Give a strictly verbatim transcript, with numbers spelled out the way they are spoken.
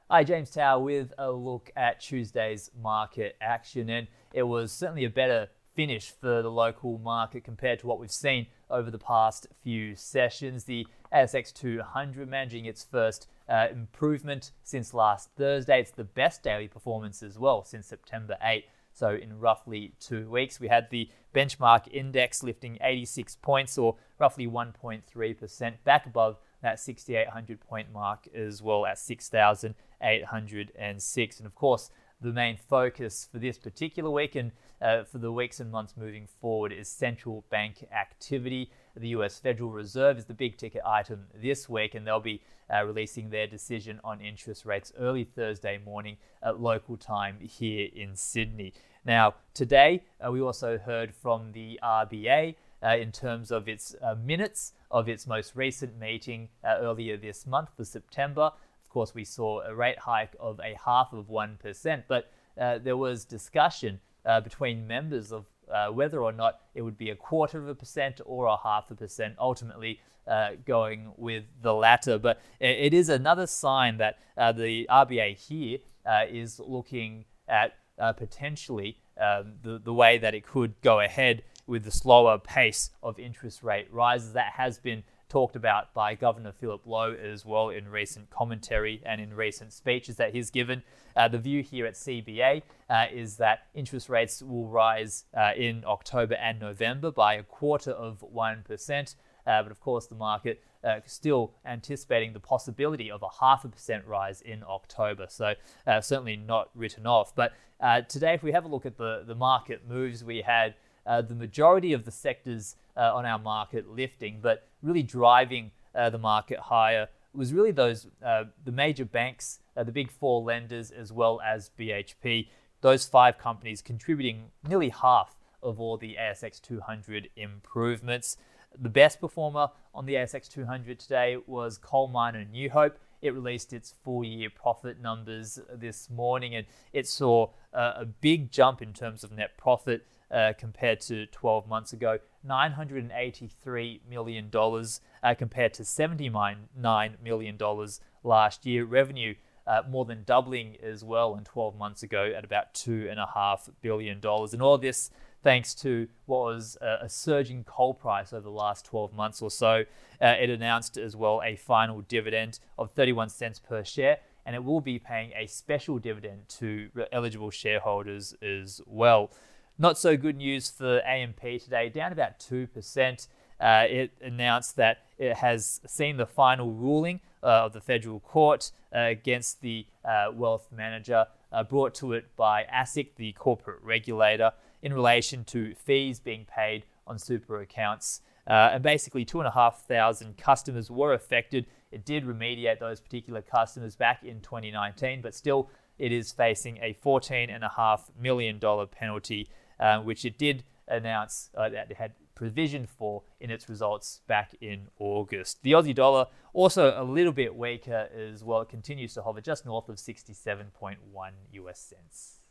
Hi, James Tower with a look at Tuesday's market action, and it was certainly a better finish for the local market compared to what we've seen over the past few sessions. The A S X two hundred managing its first uh, improvement since last Thursday. It's the best daily performance as well since September eighth. So in roughly two weeks, we had the benchmark index lifting eighty-six points, or roughly one point three percent, back above that sixty-eight hundred point mark as well at six thousand eight hundred six. And of course, the main focus for this particular week and uh, for the weeks and months moving forward is central bank activity. The U S Federal Reserve is the big ticket item this week, and they'll be uh, releasing their decision on interest rates early Thursday morning at local time here in Sydney. Now, today, uh, we also heard from the R B A uh, in terms of its uh, minutes of its most recent meeting uh, earlier this month for September. Of course, we saw a rate hike of a half of one percent, but uh, there was discussion uh, between members of uh, whether or not it would be a quarter of a percent or a half a percent, ultimately uh, going with the latter. But it is another sign that uh, the R B A here uh, is looking at uh, potentially um, the, the way that it could go ahead with the slower pace of interest rate rises that has been talked about by Governor Philip Lowe as well in recent commentary and in recent speeches that he's given. Uh, the view here at C B A uh, is that interest rates will rise uh, in October and November by a quarter of one percent. Uh, but of course, the market uh, still anticipating the possibility of a half a percent rise in October. So uh, certainly not written off. But uh, today, if we have a look at the, the market moves, we had Uh, the majority of the sectors uh, on our market lifting, but really driving uh, the market higher was really those uh, the major banks, uh, the big four lenders, as well as B H P. Those five companies contributing nearly half of all the A S X two hundred improvements. The best performer on the A S X two hundred today was coal miner New Hope. It released its full-year profit numbers this morning, and it saw uh, a big jump in terms of net profit Uh, compared to twelve months ago, nine hundred eighty-three million dollars uh, compared to seventy-nine million dollars last year. Revenue uh, more than doubling as well, and twelve months ago at about two point five billion dollars. And all this thanks to what was a, a surging coal price over the last twelve months or so. Uh, it announced as well a final dividend of thirty-one cents per share, and it will be paying a special dividend to eligible shareholders as well. Not so good news for A M P today, down about two percent. Uh, it announced that it has seen the final ruling uh, of the federal court uh, against the uh, wealth manager uh, brought to it by ASIC, the corporate regulator, in relation to fees being paid on super accounts. Uh, and basically, two and a half thousand customers were affected. It did remediate those particular customers back in twenty nineteen, but still it is facing a fourteen point five million dollars penalty, Uh, which it did announce uh, that it had provisioned for in its results back in August. The Aussie dollar also a little bit weaker as well. It continues to hover just north of sixty-seven point one U S cents.